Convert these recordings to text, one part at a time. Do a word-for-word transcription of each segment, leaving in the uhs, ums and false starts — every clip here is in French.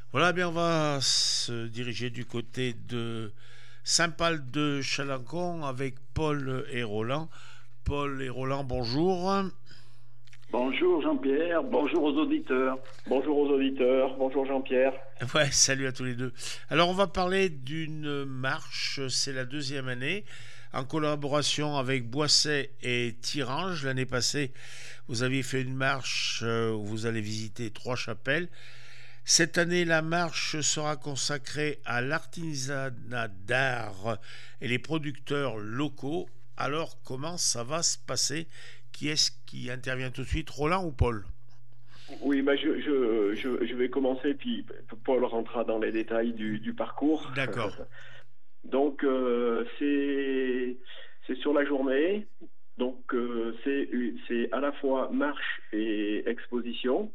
Voilà, bien, on va se diriger du côté de Saint-Pal de Chalancon avec Paul et Roland. Paul et Roland, bonjour. Bonjour Jean-Pierre, bonjour aux auditeurs. Bonjour aux auditeurs, bonjour Jean-Pierre. Ouais, salut à tous les deux. Alors, on va parler d'une marche, c'est la deuxième année, en collaboration avec Boisset et Thirange. L'année passée, vous aviez fait une marche euh, où vous allez visiter trois chapelles. Cette année, la marche sera consacrée à l'artisanat d'art et les producteurs locaux. Alors, comment ça va se passer? Qui est-ce qui intervient tout de suite, Roland ou Paul? Oui, bah je, je, je, je vais commencer, puis Paul rentrera dans les détails du, du parcours. D'accord. Donc, euh, c'est c'est sur la journée. Donc, euh, c'est c'est à la fois marche et exposition.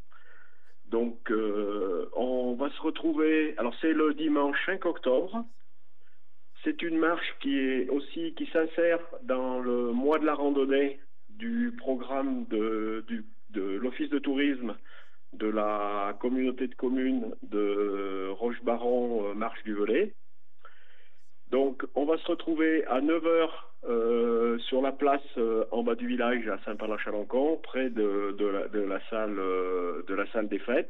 Donc, euh, on va se retrouver. Alors, c'est le dimanche cinq octobre. C'est une marche qui est aussi qui s'insère dans le mois de la randonnée du programme de, du, de l'Office de tourisme de la communauté de communes de Roche-Baron, euh, Marche du Velay. Donc, on va se retrouver à neuf heures euh, sur la place euh, en bas du village à Saint-Pal-à-Chalancon, près de, de, la, de, la salle, euh, de la salle des fêtes.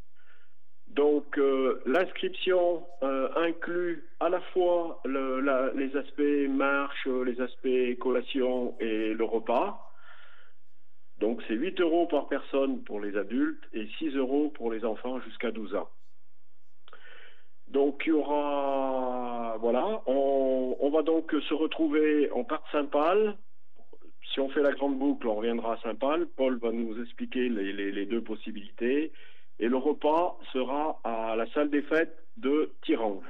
Donc, euh, l'inscription euh, inclut à la fois le, la, les aspects marche, les aspects collation et le repas. Donc, c'est huit euros par personne pour les adultes et six euros pour les enfants jusqu'à douze ans. Donc, il y aura, voilà, on, on va donc se retrouver, on part de Saint-Pal. Si on fait la grande boucle, on reviendra à Saint-Pal. Paul va nous expliquer les, les, les deux possibilités. Et le repas sera à la salle des fêtes de Thirange.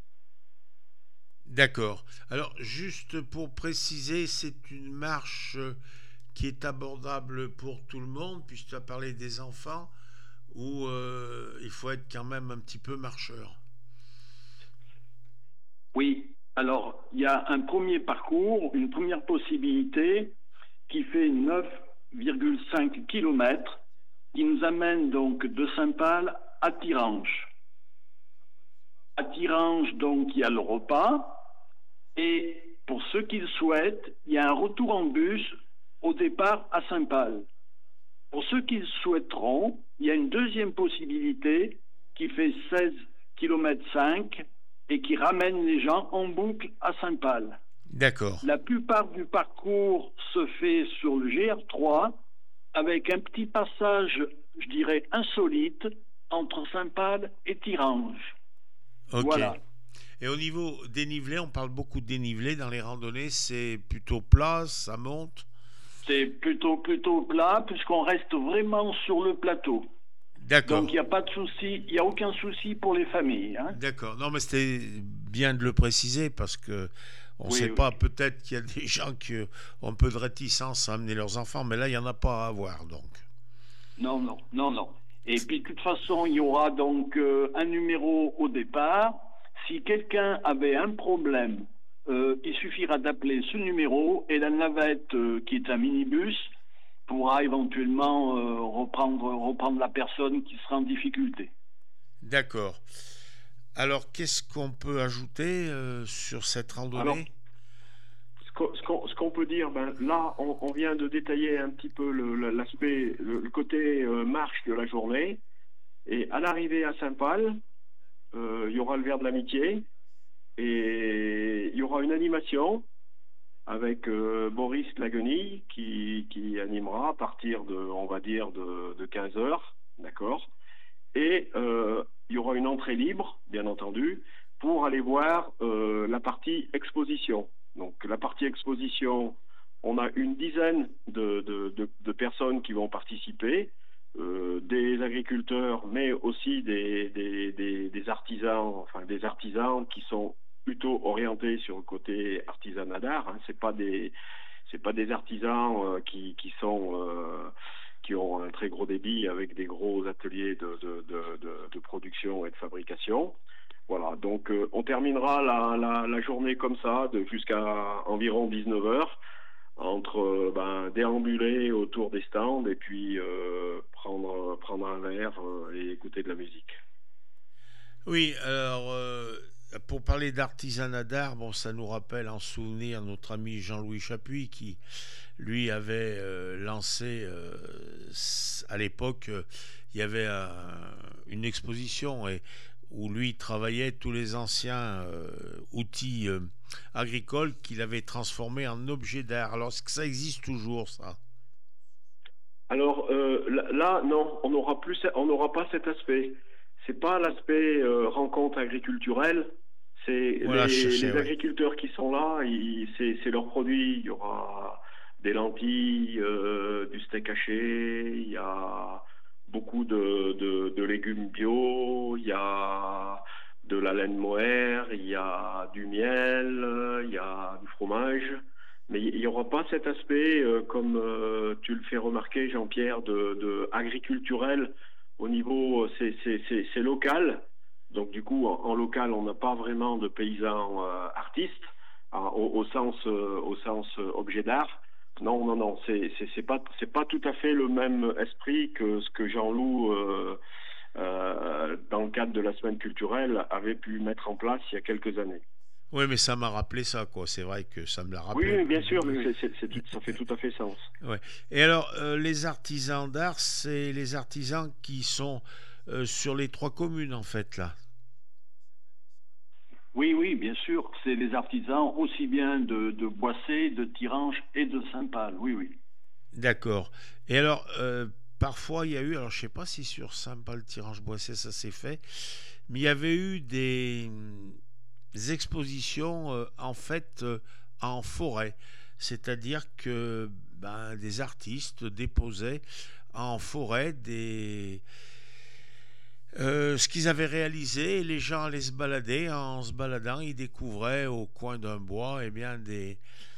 D'accord. Alors, juste pour préciser, c'est une marche euh, qui est abordable pour tout le monde, puisque tu as parlé des enfants, où euh, il faut être quand même un petit peu marcheur. Oui, alors il y a un premier parcours, une première possibilité qui fait neuf virgule cinq kilomètres, qui nous amène donc de Saint-Pal à Thirange. À Thirange, donc, il y a le repas, et pour ceux qui le souhaitent, il y a un retour en bus au départ à Saint-Pal. Pour ceux qui le souhaiteront, il y a une deuxième possibilité qui fait seize virgule cinq kilomètres et qui ramène les gens en boucle à Saint-Pal. D'accord. La plupart du parcours se fait sur le G R trois avec un petit passage, je dirais, insolite entre Saint-Pal et Thirange. Ok. Voilà. Et au niveau dénivelé, on parle beaucoup de dénivelé dans les randonnées, c'est plutôt plat, ça monte. C'est plutôt, plutôt plat puisqu'on reste vraiment sur le plateau. Donc il D'accord. n'y a pas de souci, il n'y a aucun souci pour les familles, hein. D'accord. Non, mais c'était bien de le préciser parce que on ne sait Oui, pas, oui. peut-être qu'il y a des gens qui ont un peu de réticence à amener leurs enfants, mais là, il n'y en a pas à avoir, donc. Non, non, non, non. Et puis de toute façon, il y aura donc euh, un numéro au départ. Si quelqu'un avait un problème, euh, il suffira d'appeler ce numéro et la navette, euh, qui est un minibus, pourra éventuellement euh, reprendre, reprendre la personne qui sera en difficulté. D'accord. Alors, qu'est-ce qu'on peut ajouter euh, sur cette Alors, randonnée? ce qu'on, ce qu'on- ce qu'on peut dire, ben, là, on, on vient de détailler un petit peu le- le- l'aspect, le, le côté euh, marche de la journée. Et à l'arrivée à Saint-Pal, euh, il y aura le verre de l'amitié et il y aura une animation avec euh, Boris Laguenille qui, qui animera à partir de, on va dire, de, de quinze heures, d'accord? Et euh, il y aura une entrée libre, bien entendu, pour aller voir euh, la partie exposition. Donc la partie exposition, on a une dizaine de, de, de, de personnes qui vont participer, euh, des agriculteurs, mais aussi des, des, des, des artisans, enfin des artisans qui sont plutôt orientés sur le côté artisanat d'art. Hein. C'est pas des c'est pas des artisans euh, qui, qui sont euh, qui ont un très gros débit avec des gros ateliers de, de, de, de, de production et de fabrication. Voilà, donc euh, on terminera la, la, la journée comme ça, de jusqu'à environ dix-neuf heures, entre euh, ben, déambuler autour des stands et puis euh, prendre, prendre un verre euh, et écouter de la musique. Oui, alors, euh, pour parler d'artisanat d'art, bon, ça nous rappelle en souvenir notre ami Jean-Louis Chapuis qui, lui, avait euh, lancé, euh, s- à l'époque, euh, il y avait un- une exposition et, où lui travaillait tous les anciens euh, outils euh, agricoles qu'il avait transformés en objets d'art. Alors, est-ce que ça existe toujours, ça? Alors euh, là, là, non, on n'aura plus, on n'aura pas cet aspect. C'est pas l'aspect euh, rencontre agriculturelle. C'est Voilà, je les, cherchais, les ouais. agriculteurs qui sont là, ils- c'est c'est leurs produits. Il y aura des lentilles, euh, du steak haché, il y a beaucoup de, de, de légumes bio, il y a de la laine mohair, il y a du miel, il y a du fromage. Mais il n'y aura pas cet aspect, euh, comme euh, tu le fais remarquer, Jean-Pierre, de, de agriculturel au niveau, euh, c'est c'est- c'est- c'est local. Donc du coup, en, en local, on n'a pas vraiment de paysans euh, artistes hein, au, au sens, euh, au sens euh, objet d'art. Non, non, non, c'est c'est c'est pas c'est pas tout à fait le même esprit que ce que Jean-Loup, euh, euh, dans le cadre de la semaine culturelle, avait pu mettre en place il y a quelques années. Oui, mais ça m'a rappelé ça, quoi. C'est vrai que ça me l'a Oui, rappelé. oui, bien sûr, mais c'est c'est- c'est tout- ça fait tout à fait sens. Ouais. Et alors, euh, les artisans d'art, c'est les artisans qui sont euh, sur les trois communes, en fait, là. Oui, oui, bien sûr, c'est les artisans aussi bien de, de Boissé, de Tirange et de Saint-Pal. Oui, oui. D'accord. Et alors, euh, parfois, il y a eu, alors je sais pas si sur Saint-Paul-Tirange-Boissé ça s'est fait, mais il y avait eu des, des expositions, euh, en fait, euh, en forêt. C'est-à-dire que ben, des artistes déposaient en forêt des, Euh, ce qu'ils avaient réalisé, et les gens allaient se balader. En se baladant, ils découvraient au coin d'un bois, eh bien, des,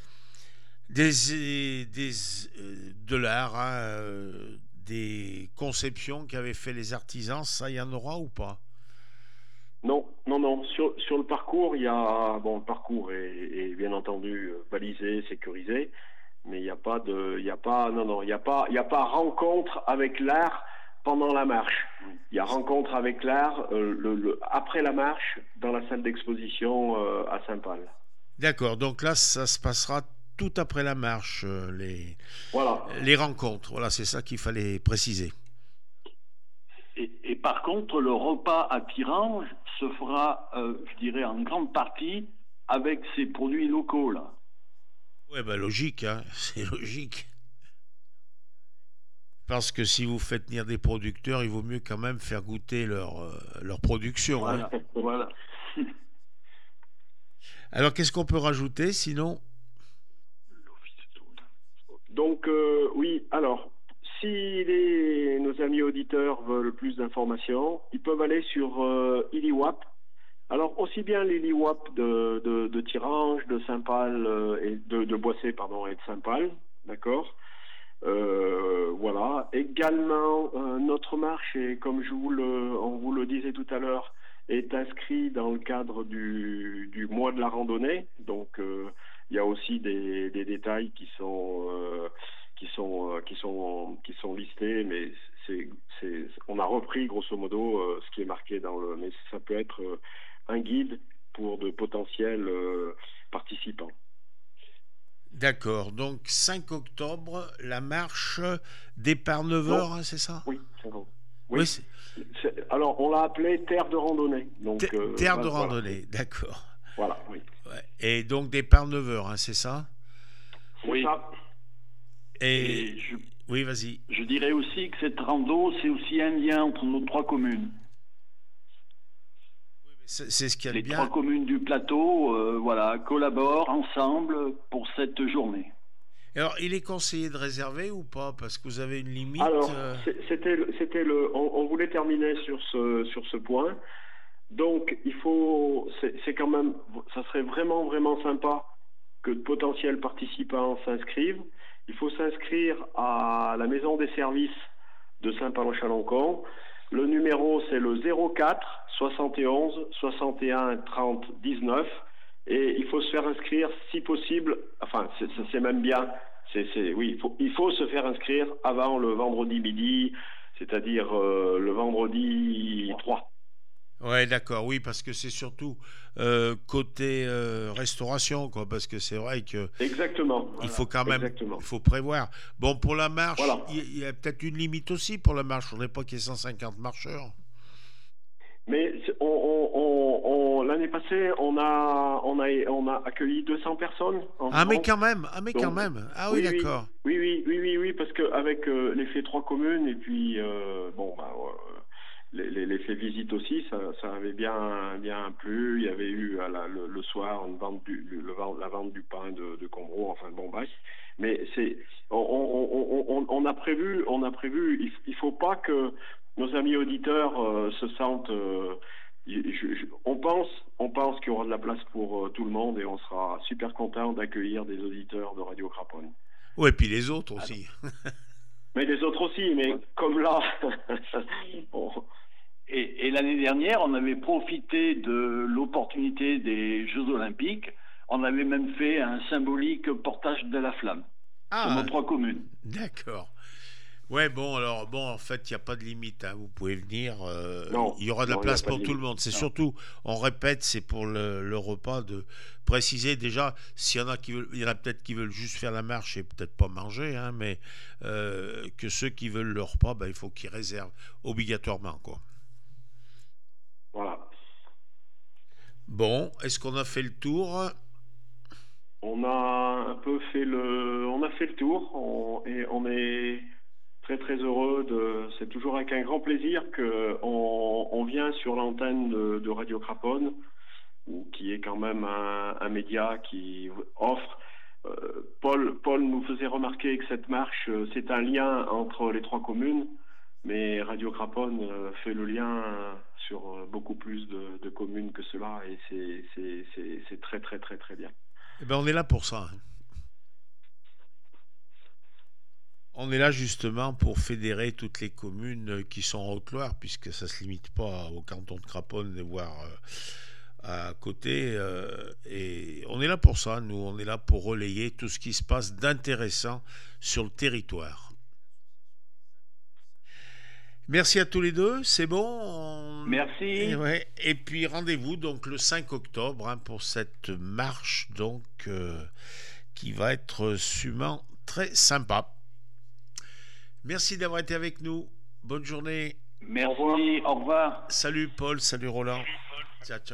des, des euh, de l'art, hein, euh, des conceptions qu'avaient fait les artisans. Ça, il y en aura ou pas? Non, non, non. Sur, sur le parcours, il y a bon, le parcours est, est bien entendu euh, balisé, sécurisé, mais il n'y a pas de, il y a pas, non, non, il n'y a pas, il y a pas rencontre avec l'art pendant la marche. Il y a rencontre avec l'art euh, le, le- après la marche dans la salle d'exposition euh, à Saint-Paul. D'accord. Donc là, ça se passera tout après la marche, euh, les, Voilà. les rencontres. Voilà, c'est ça qu'il fallait préciser. Et, et par contre, le repas à Tirange se fera, euh, je dirais, en grande partie avec ces produits locaux, là. Ouais, bah logique, hein, c'est logique. Parce que si vous faites venir des producteurs, il vaut mieux quand même faire goûter leur, euh, leur production, hein. Voilà, voilà. Alors, qu'est-ce qu'on peut rajouter sinon? Donc euh, oui, alors si les, nos amis auditeurs veulent plus d'informations, ils peuvent aller sur euh, ILIWAP. Alors aussi bien les l'IWAP de, de, de Tirange, de Saint-Pal euh, et de, de Boissé pardon et de Saint-Pal, d'accord. Euh, voilà. Également euh, notre marche, et comme je vous le, on vous le disait tout à l'heure, est inscrit dans le cadre du, du mois de la randonnée. Donc euh, il y a aussi des, des détails qui sont euh, qui sont euh, qui sont qui sont listés, mais c'est c'est on a repris grosso modo euh, ce qui est marqué dans le, mais ça peut être euh, un guide pour de potentiels euh, participants. D'accord, donc cinq octobre, la marche, départ neuf Non, heures, c'est ça? oui, c'est bon. Oui, Oui. c'est C'est- Alors, on l'a appelé terre de randonnée. Donc, te- euh, terre de voilà, voilà, oui. randonnée, d'accord. Voilà, oui. Ouais. Et donc départ neuf heures, c'est ça? C'est Oui. ça. Et Et je, oui, vas-y. je dirais aussi que cette rando, c'est aussi un lien entre nos trois communes. C'est c'est ce qu'il y a de Les trois bien. communes du plateau, euh, voilà, collaborent ensemble pour cette journée. Alors, il est conseillé de réserver ou pas? Parce que vous avez une limite. Alors, euh, c'est- c'était, le- c'était le, on, on voulait terminer sur ce, sur ce point. Donc, il faut, c'est c'est quand même, ça serait vraiment, vraiment sympa que de potentiels participants s'inscrivent. Il faut s'inscrire à la maison des services de Saint-Palon-Chalancon. Le numéro, c'est le zéro quatre soixante et onze soixante et un trente dix-neuf. Et il faut se faire inscrire, si possible, enfin, c'est c'est même bien, c'est, c'est, oui, il faut, il faut se faire inscrire avant le vendredi midi, c'est-à-dire euh, le vendredi trois. Ouais, d'accord, oui, parce que c'est surtout euh, côté euh, restauration, quoi, parce que c'est vrai que Exactement, il voilà, faut quand même, il exactement. faut prévoir. Bon, pour la marche, Voilà. il y, il y a peut-être une limite aussi pour la marche. On n'est pas qu'il y ait cent cinquante marcheurs. Mais c'est- on, on- on- on- l'année passée, on a, on a, on a accueilli deux cents personnes Ah, mais environ. quand même, ah, mais quand Donc, même. Ah oui, oui, oui, d'accord. oui, oui, oui, oui, oui, parce qu'avec euh, l'effet trois communes et puis, euh, bon, bah, euh, les- les- l'effet visite aussi, ça, ça avait bien, bien plu. Il y avait eu à la- le, le soir une vente du, le, le vent- la vente du pain de, de Combreau, enfin, bon, bref. Mais c'est, on, on, on, on- on a prévu, on a prévu, il, il faut pas que nos amis auditeurs euh, se sentent. euh, je- je- on pense, on pense qu'il y aura de la place pour euh, tout le monde et on sera super content d'accueillir des auditeurs de Radio Craponne. Ouais, et puis les autres Alors, aussi. mais les autres aussi, mais comme là, bon, Et, et l'année dernière, on avait profité de l'opportunité des Jeux Olympiques. On avait même fait un symbolique portage de la flamme sur nos Ah, trois communes. d'accord. Ouais, bon, alors, bon, en fait, il n'y a pas de limite, hein. Vous pouvez venir. euh, non, Il y aura de la non, il n'y a place pas de pour tout le limite. monde. C'est Non. surtout, on répète, c'est pour le, le repas de préciser déjà, s'il y en a qui veulent, il y en a peut-être qui veulent juste faire la marche et peut-être pas manger, hein, mais euh, que ceux qui veulent le repas, ben, il faut qu'ils réservent obligatoirement, quoi. Voilà. Bon, est-ce qu'on a fait le tour? On a un peu fait le, on a fait le tour on- et on est très très heureux de. C'est toujours avec un grand plaisir que on, on vient sur l'antenne de, de Radio Craponne, ou qui est quand même un, un média qui offre. euh, Paul, Paul nous faisait remarquer que cette marche, euh, c'est un lien entre les trois communes, mais Radio Craponne euh, fait le lien euh, sur euh, beaucoup plus de, de communes que cela, et c'est c'est- c'est- c'est très très très très bien. Eh ben, on est là pour ça, hein. On est là justement pour fédérer toutes les communes euh, qui sont en Haute-Loire, puisque ça ne se limite pas au canton de Craponne, voire euh, à côté. euh, et on est là pour ça, nous, on est là pour relayer tout ce qui se passe d'intéressant sur le territoire. Merci à tous les deux, c'est bon. on- Et, Merci. ouais. Et puis rendez-vous donc le cinq octobre, hein, pour cette marche donc euh, qui va être sûrement très sympa. Merci d'avoir été avec nous. Bonne journée. Au revoir. Merci. Au revoir. Salut Paul, salut Roland. Ciao, ciao.